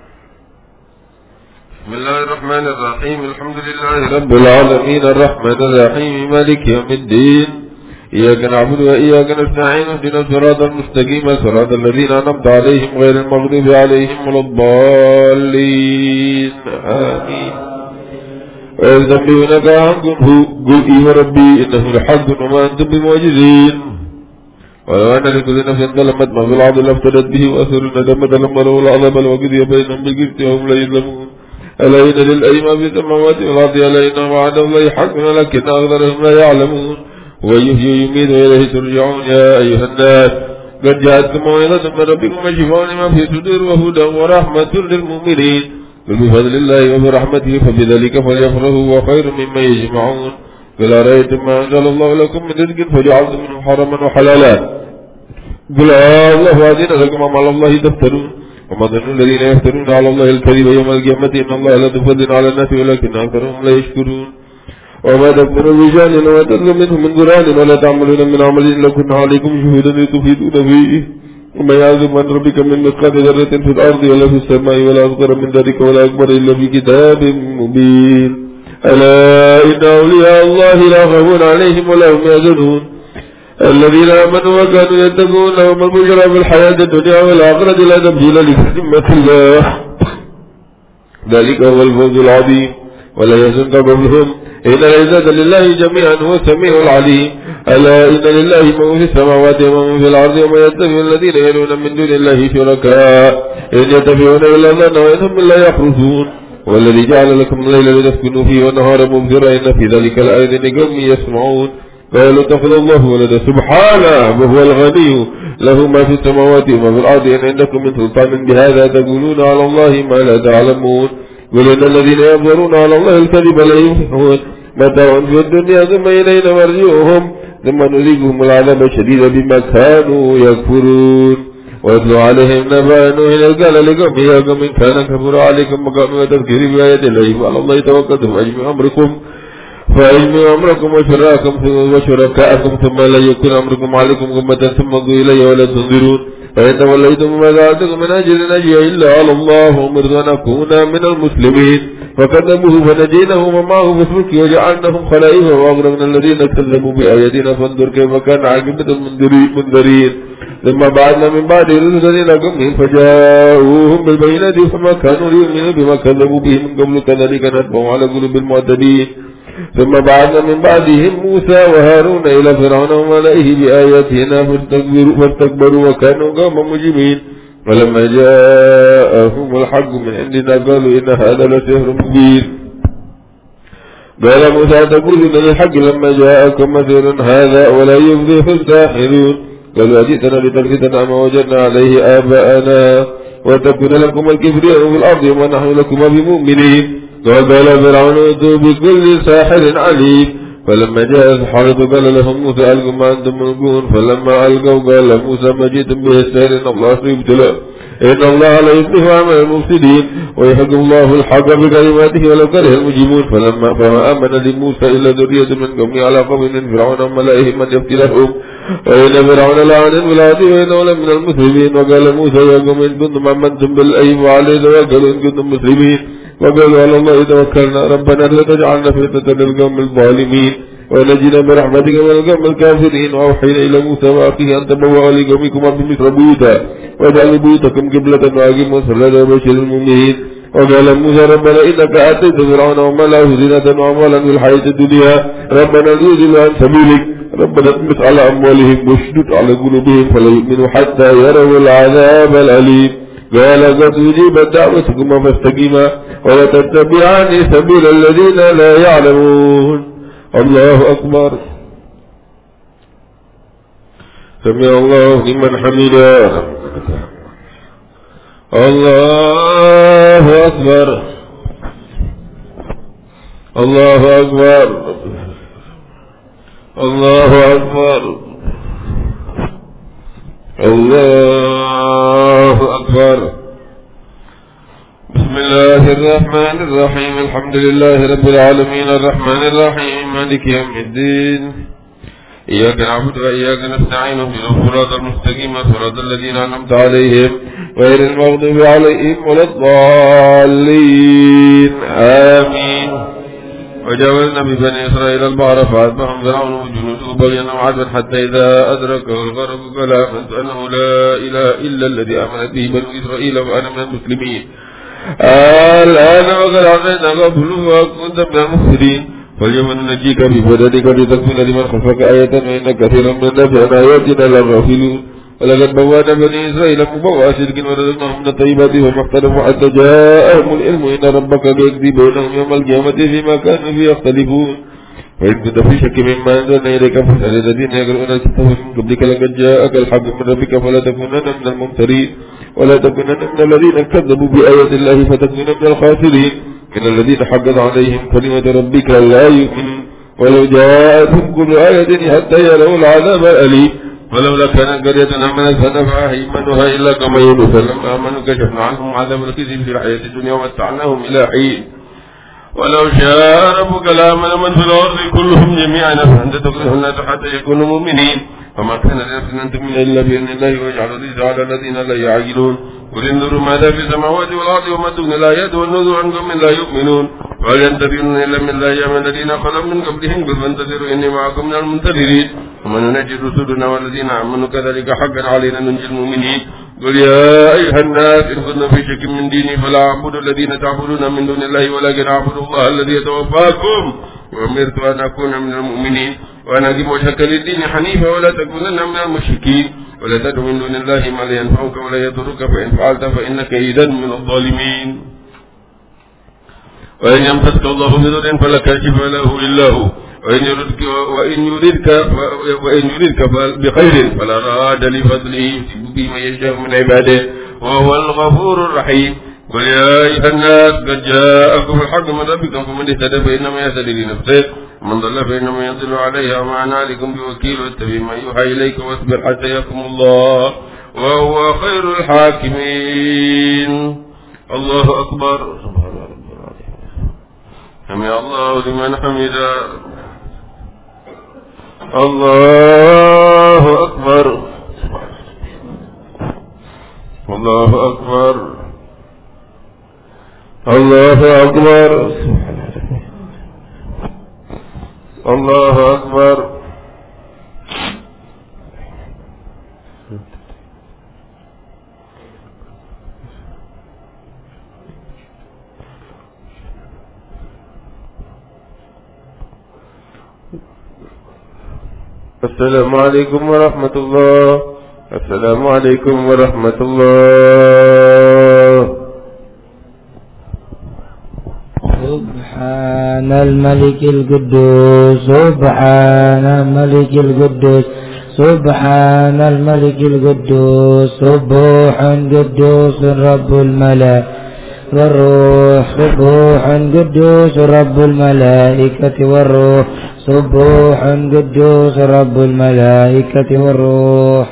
B: بسم الله الرحمن الرحيم. الحمد لله رب العالمين الرحمن الرحيم مالك يوم الدين. إياك نعبد وإياك نستعين اهدنا الصراط المستقيم صراط الذين أنعمت عليهم غير المغضوب عليهم ولا الضالين آمين. ويستنبئونك عنكم قل إيه ربي إنه لحق وما أنتم بمعجزين. ولو أن لكل نفس ظلمت ما في الأرض لافتدت به وأثروا الندامة لما رأوا العذاب وقضي بينهم بالقسط وهم لا يظلمون. ألا إن لله ما في السماوات والأرض ألا إن وعد الله حق ولكن أكثرهم لا يعلمون. ويحيي ويميت وإليه ترجعون. يا أيها الناس قد جاءتكم موعظة من ربكم وشفاء لما في الصدور وهدى ورحمة للمؤمنين. قل بفضل الله وبرحمته فبذلك فليفرحوا وخير مما يجمعون. قل أرأيتم ما أنزل الله لكم من رزق فجعلتم منه حرما وحلالا. قل الله أذن لكم أم على الله تفترون. وما ظن الذين يفترون على الله الكذب يوم القيامة إن الله لا تفضل على الناس ولكن أكثرهم لا يشكرون. وما تكبر الرجال وما تظلم منهم من قرآن ولا تعملون من عمل إلا كنا عليكم شهودا لتفيدون فيه. وما يعزم عن ربك من مثقال ذرة في الأرض ولا في السماء ولا أصغر من ذلك ولا أكبر إلا في كتاب مبين. ألا إن أولياء الله لا خوف عليهم ولا هم يحزنون. الذين آمنوا وكانوا يتقون لهم البشرى في الحياة الدنيا والآخرة لا تبديل لكلمة الله ذلك هو الفوز العظيم. ولا يحزنك قولهم إن العزة لله جميعا هو السميع العليم. ألا إن لله من في السماوات ومن في الأرض وما يتبع الذين يدعون من دون الله شركاء إن يتبعون إلا الظن وإنهم لا يخرجون والذي جعل لكم الليل لتسكنوا فيه والنهار مبصرا إن في ذلك لآيات لقوم يسمعون قالوا اتخذ الله ولدا سبحانه وهو الغني له ما في السماوات وما في الأرض إن عندكم من سلطان بهذا تقولون على الله ما لا تعلمون قل إن الذين يظهرون على الله الكذب لا يفلحون متاع في الدنيا ثم إلينا مرجعهم ثم نذيقهم العذاب الشديد بما كانوا يكفرون واتلو عليهم نبأ نوح إذ قال لقومه يا قوم إن كان كبر عليكم مقام وتذكير بآيات الله وعلى الله توكلتم فأجمعوا أمركم فأجمعوا أمركم وشركاءكم وشركاءكم ثم لا يكن أمركم عليكم غمة ثم اقضوا إلي ولا تنظرون فإن توليتم ما دعوتكم من أجل نجي إلا على الله وأمرت أن أكون من المسلمين فكذبوه فنجيناه ومعه في الفلك وجعلناهم خلائف وأغرقنا الذين كذبوا بآياتنا فانظر كيف كان عاقبة المنذرين ثم بعدنا من بعد الرسل إلى قومهم فجاءوهم بالبينات فما كانوا ليؤمنوا بما كذبوا به من قبل كذلك نتبع على قلوب المعتدين ثم بعدنا من بعدهم موسى وهارون إلى فرعون وملئه بآياتنا فاستكبروا, فاستكبروا وكانوا قوما مجرمين ولما جاءهم الحق من عندنا قالوا إن هذا لسحر مبين قال موسى تقولون للحق لما جاءكم مثل هذا ولا يفلح الساحرون قالوا أجئتنا لتلفتنا عما وجدنا عليه آباءنا وتكون لكم الكبرياء في الأرض وما نحن لكم بمؤمنين وقال فرعون ائتوا بكل ساحر عليم فلما جاء السحرة قال لهم موسى ألقوا ما أنتم ملقون فلما ألقوا قال موسى ما جئتم به السحر إن الله سيبتلى إن الله لا يصلح عمل المفسدين ويحق الله الحق بكلماته ولو كره المجرمون فلما فما آمن لموسى إلا ذرية من قومه على قوم من فرعون وملئهم من يفتلهم وإن فرعون لعن بالعدل وإنه لمن المسلمين وقال موسى يا قوم إن كنتم آمنتم بالله وعليه توكلوا إن كنتم مسلمين وقالوا على الله توكلنا ربنا لا تجعلنا فتنة للقوم الظالمين ونجينا برحمتك من القوم الكافرين وأوحينا إلى موسى وأخيه أن تبوأ لقومكما بمصر بيوتا واجعلوا بيوتكم قبلة وأقيموا الصلاة وبشر المؤمنين وقال موسى ربنا إنك آتيت فرعون وملأه زينة وأموالا في الحياة الدنيا ربنا ليضلوا عن سبيلك ربنا اطمس على أموالهم واشدد على قلوبهم فلا يؤمنوا حتى يروا العذاب الأليم قال قد أجيبت دعوتكما فاستقيما ولا تتبعان سبيل الذين لا يعلمون الله أكبر سمع الله لمن حمده الله أكبر الله أكبر الله أكبر الله أكبر بسم الله الرحمن الرحيم الحمد لله رب العالمين الرحمن الرحيم مالك يوم الدين إياك نعبد وإياك نستعين اهدنا الصراط المستقيم صراط الذين أنعمت عليهم غير المغضوب عليهم ولا الضالين آمين وجاوزنا ببني إسرائيل البحر فأتبعهم فرعون وجنوده بغيا وعدوا حتى إذا أدركه الغرق قال آمنت أنه لا إله إلا الذي آمنت به بنو إسرائيل وأنا من المسلمين الآن وقد عصينا قبل وكنت من المفسدين فاليوم ننجيك ببدنك لتكون لمن خلفك آية وإن كثيرا من الناس عن آياتنا لغافلون ولقد بوأنا بني إسرائيل مبوأ صدق ورزقناهم من الطيبات وما اختلفوا حتى جاءهم العلم إن ربك يقضي بينهم يوم القيامة فيما كانوا فيه يختلفون فإن كنت في شك مما أنزلنا إليك فاسأل الذين يقرؤون الكتاب من قبلك لقد جاءك الحق من ربك فلا تكونن من الممترين ولا تكونن من الذين كذبوا بآيات الله فتكونن من الخاسرين إن الذين حقت عليهم كلمة ربك لا يؤمنون ولو جاءتهم كل آية حتى يروا العذاب الأليم ولولا كانت قرية آمنت فنفعها إيمانها إلا كما يونس فلما آمنوا كشفنا عنهم عذاب الخزي في الحياة الدنيا ومتعناهم إلى حين ولو شاء ربك لآمن من في الأرض كلهم جميعا فأنت تكره الناس حتى يكونوا مؤمنين وما كان لنفس أن تؤمن إلا بإذن الله ويجعل الرجس على الذين لا يعقلون قل انظروا ماذا في السماوات والأرض وما تغني الآيات والنذر عن قوم لا يؤمنون وهل ينتظرون إلا من الله أيام الذين خلوا من قبلهم قل فانتظروا إني معكم من المنتظرين ومن ننجي رسلنا والذين آمنوا كذلك حقا علينا ننجي المؤمنين قل يا أيها الناس إن كنتم في شك من ديني فلا أعبد الذين تعبدون من دون الله ولكن أعبد الله الذي يتوفاكم وأمرت أن أكون من المؤمنين وأن أقم وجهك للدين حنيفا ولا تكونن من المشركين ولا تدع من دون الله ما لا ينفعك ولا يضرك فإن فعلت فإنك إذا من الظالمين وإن يمسسك الله بضر فلا كاشف له إلا هو وإن يردك وإن يردك وإن يردك بخير فلا راد لفضله يصيب به من يشاء من عباده وهو الغفور الرحيم. قل يا أيها الناس قد جاءكم الحق من ربكم فمن اهتدى فإنما يهتدي لنفسه ومن ضل فإنما يضل عليها وما أنا عليكم بوكيل واتبع ما يوحى إليك واصبر حتى يحكم الله وهو خير الحاكمين. الله أكبر. سمع الله لمن حمده. الله أكبر. الله أكبر. الله أكبر. الله أكبر. السلام عليكم ورحمة الله. السلام عليكم ورحمة الله.
A: سبحان الملك القدوس سبحان الملك القدوس سبحان الملك القدوس سبوح قدوس رب الملائكة والروح سبوح قدوس رب الملائكة والروح سبوح قدوس رب الملائكة والروح.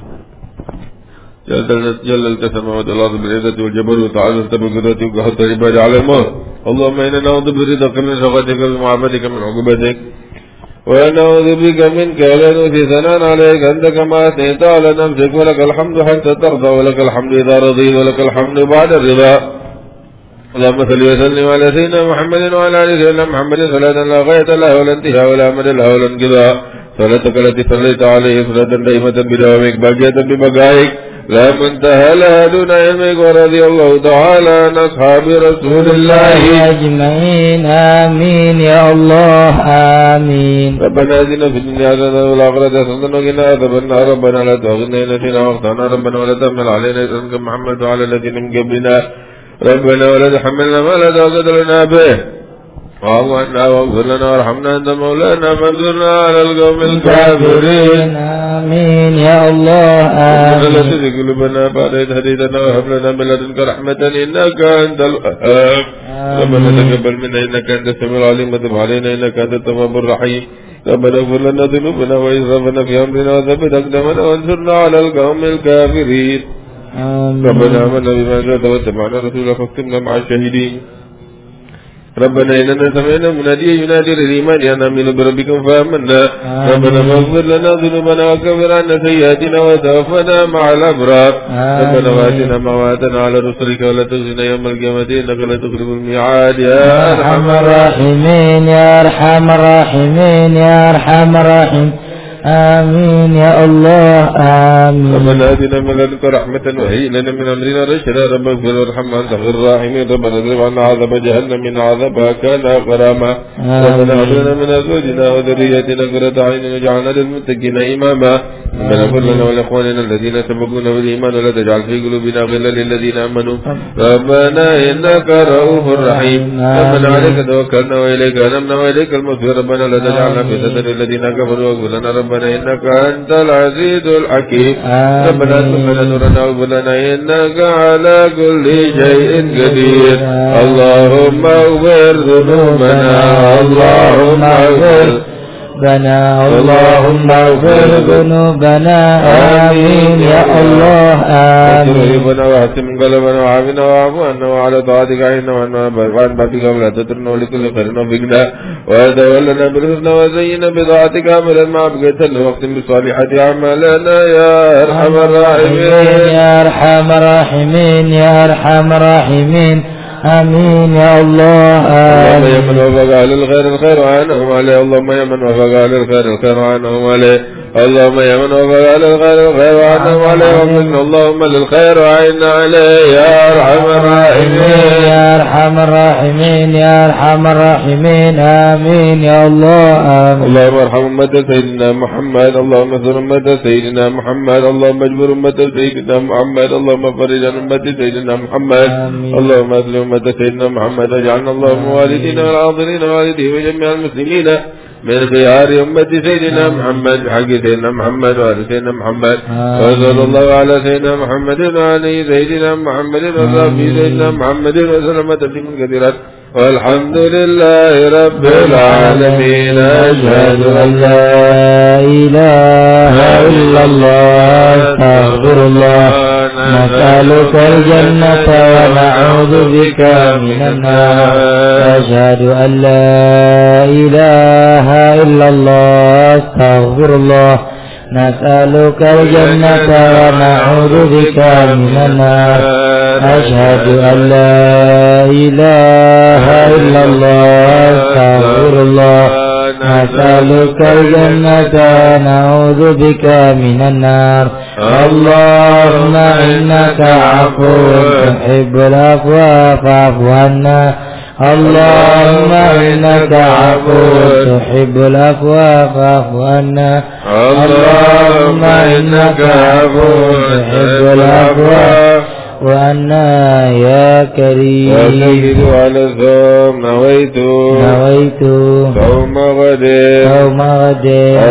B: جللت السماوات والأرض بالعزة والجبروت وتعالت بالقدرة وقهرت العباد على الموت. اللهم إنا نعوذ برضاك من سخطك ومعافاتك من عقوبتك ونعوذ بك منك ولا نؤتي ثناء عليك أنت كما أثنيت على نفسك ولك الحمد حتى ترضى ولك الحمد إذا رضيت ولك الحمد بعد الرضا. اللهم صل وسلم على سيدنا محمد وعلى آله سيدنا محمد صلاة لا غاية لها ولا انتهاء ولا أمد لها ولا انقضاء صلاتك التي صليت عليه صلاة دائمة بدوامك باقية ببقائك لا منتهى لها دون علمك. ورضي الله تعالى عن أصحاب رسول الله
A: أجمعين. آمين يا الله آمين.
B: ربنا آتنا في الدنيا حسنة وفي الآخرة حسنة وقنا عذاب النار. ربنا لا تؤاخذنا إن نسينا وأخطأنا. ربنا ولا تحمل علينا إصرا كما حملته على الذين من قبلنا. ربنا ولا تحملنا ما لا طاقة لنا به واعف عنا واغفر لنا وارحمنا أنت مولانا فانصرنا على القوم الكافرين.
A: آمين يا الله آمين.
B: لا تزغ قلوبنا بعد إذ هديتنا وهب لنا من لدنك رحمة إنك أنت الوهاب. ربنا تقبل منا إنك أنت السميع العليم وتب علينا إنك أنت التواب الرحيم. ربنا اغفر لنا ذنوبنا وإسرافنا في أمرنا وثبت أقدامنا وانصرنا على القوم الكافرين. ربنا آمنا بما أنزلت واتبعنا رسولك فاكتبنا مع الشهيدين. ربنا إننا سمعنا مناديا ينادي للإيمان أن آمنوا بربكم فآمنا. ربنا فاغفر لنا ذنوبنا وكفر عنا سيئاتنا وتوفنا مع الأبرار. ربنا وآتنا ما وعدتنا على رسلك ولا تخزنا يوم القيامة إنك لا تخلف الميعاد يا
A: أرحم الراحمين يا أرحم الراحمين يا أرحم الراحمين. آمين يا الله آمين.
B: ربنا آتنا من لدنك رحمة وهيئ لنا من أمرنا رشدا. ربنا اغفر وارحمنا أنت خير الراحمين. ربنا اصرف عنا عذاب جهنم إن عذابها كان غراما. ربنا هب لنا من أزواجنا وذرياتنا قرة أعين واجعلنا للمتقين إماما. ربنا اغفر لنا ولإخواننا الذين سبقونا بالإيمان ولا تجعل في قلوبنا غلا للذين آمنوا ربنا إنك رؤوف رحيم. ربنا عليك توكلنا وإليك أنبنا وإليك المصير. ربنا لا تجعلنا فتنة للذين كفروا واغفر لنا ربنا إنك أنت العزيز الحكيم. ربنا اغفر لنا نورنا واغفر لنا إنك على كل شيء قدير. اللهم اغفر ذنوبنا اللهم اغفر
A: بنا اللهم اغفر ذنوبنا. آمين يا الله آمين.
B: عيوبنا واحسن قلبنا وعافنا واعف عنا وعلى طاعتك عنا وعنا وعن بعدك ولا تترنا ولكل خير وفقنا وتولنا بالحسنى وزينا بطاعتك عملا ما بقيت الوقت بصالحة أعمالنا يا أرحم الراحمين
A: يا أرحم الراحمين يا أرحم الراحمين. آمين يا الله آمين.
B: اللهم يا من وفق على الخير الخير وعنهم عليه. اللهم يا من وفق على الخير الخير وعنهم عليه. اللهم يا من وفق على الخير والخير وعنهم عليه ومن اللهم للخير وعنا عليه يا أرحم الراحمين
A: يا أرحم الراحمين يا أرحم الراحمين آمين يا الله آمين.
B: اللهم ارحم أمة سيدنا محمد اللهم اغفر أمة سيدنا محمد اللهم اجبر أمة سيدنا محمد اللهم فرج عن أمة سيدنا محمد
A: آمين.
B: اللهم أسلم أمة سيدنا محمد واجعلنا اللهم والدينا والحاضرين والديه وجميع المسلمين من خيار أمة سيدنا محمد بحق سيدنا محمد وآل سيدنا محمد وصلى الله على سيدنا محمد وعلى سيدنا محمد وصحبه سيدنا محمد وسلم تسليما كثيرا والحمد لله رب العالمين. أشهد أن لا
A: إله إلا الله أستغفر الله نسألك الجنة ونعوذ بك من النار. أشهد أن لا إله إلا الله أستغفر الله نسألك الجنة ونعوذ بك من النار. أشهد أن لا إله إلا الله أستغفر الله نسألك الجنة ونعوذ بك من النار. اللهم إنك عفو تحب العفو فاعف عنا. اللهم إنك عفو تحب العفو فاعف عنا. اللهم إنك عفو تحب العفو وأنا يا كريم.
B: وسجد على الثوم نويت
A: نويت
B: صوم غد
A: صوم غد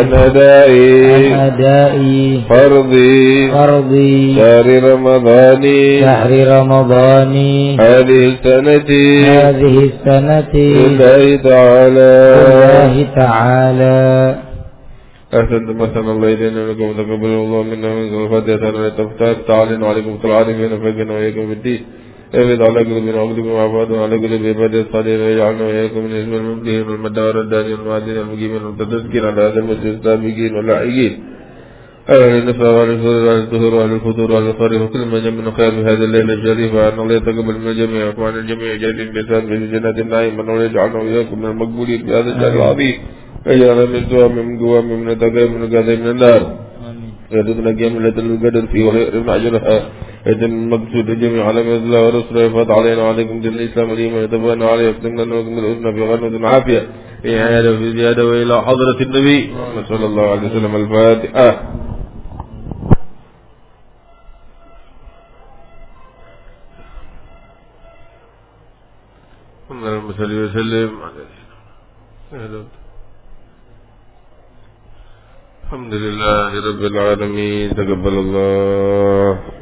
B: أدائي
A: أدائي
B: فرضي
A: فرضي
B: شهر رمضان
A: شهر رمضان
B: هذه السنة
A: هذه السنة
B: لله تعالى
A: لله تعالى.
B: أحسنتم أحسن الله إلينا ولكم تقبل الله منا ومنكم الفاتحة على التفتات تعالين وعليكم العارفين فقنا وإياكم بالدين احفظ على قلوبنا وعقلكم وعفواتنا على قلوب عباد الصالحين ويجعلنا وإياكم من اسم المملكين والمدار الداني والمعدين المقيمين والمتذكرين على هذا المسجد السابقين واللاحقين أهل النفع وأهل الفضل وأهل الظهور وأهل الفطور وأهل الخير وكل من جمعنا خير في هذا الليل الشريف وأن الله يتقبل من الجميع وأن الجميع جالين بإحسان في جنات النعيم وأن الله يجعلنا وإياكم من المقبولين في هذا الشهر العظيم. اجعلنا من دوام من قوام من تقام من قادم من النار. يردنا قيام ليلة القدر في وخير معجلها يدن المقصود الجميع على ما الله ورسوله يفض علينا وعليكم دين الإسلام الإيمان يتبعنا عليه يفتننا وكم الأذن في غنة عافية في عيادة وفي زيادة وإلى حضرة النبي صلى الله عليه وسلم. الفاتحة. اللهم صل وسلم على الحمد لله رب العالمين. تقبل الله.